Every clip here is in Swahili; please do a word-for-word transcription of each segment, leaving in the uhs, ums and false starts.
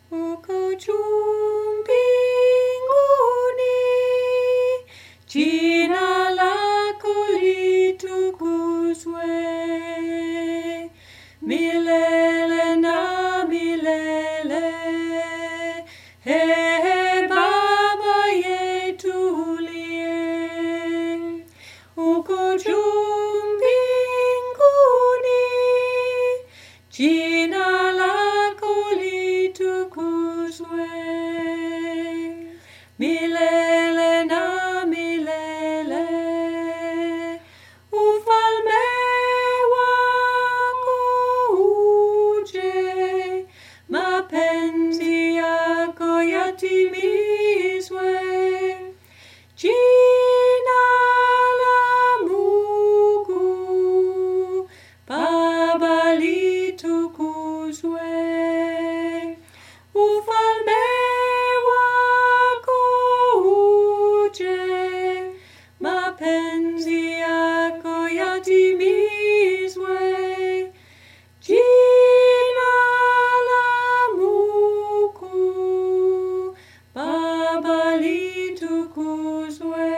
uko juu mbinguni, jina lako litukuzwe milele na milele. Ee Baba yetu uliye uko juu mbinguni, jina lako litukuzwe milele na milele. Ufalme wako uje, mapenzi yako yatimizwe. Jina la Mungu Baba litukuzwe. Ufalme wako uje, mapenzi yako yatimizwe. Jina la Mungu Baba litukuzwe.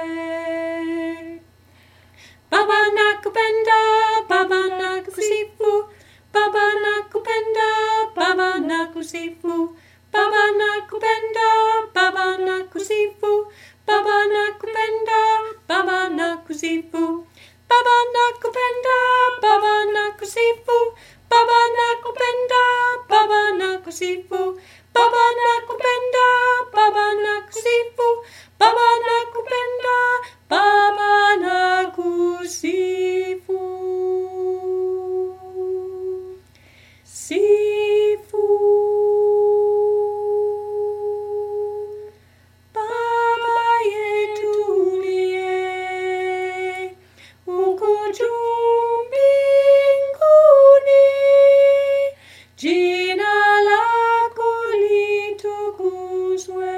Baba nakupenda, Baba nakusifu, Baba nakupenda, Baba nakusifu, Baba nakupenda, Baba nakusifu, Baba nakupenda, Baba nakusifu, Baba nakupenda, Baba nakusifu, Baba nakupenda, Baba nakusifu, Baba nakupenda, Baba nakusifu, Baba nakupenda, Baba nakusifu. Sifu. Baba yetu uliye uko juu mbinguni, jina lako litukuzwe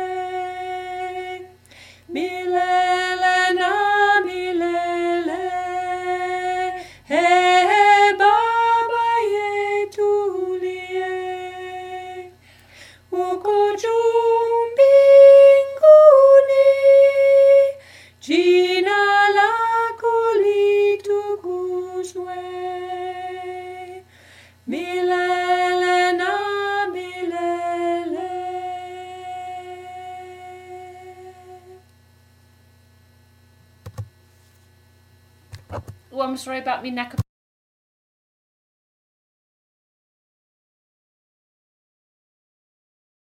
milele na milele. Ee Baba yetu uliye uko juu mbinguni, jina lako litukuzwe milele na milele. Oh, I'm sorry about me neck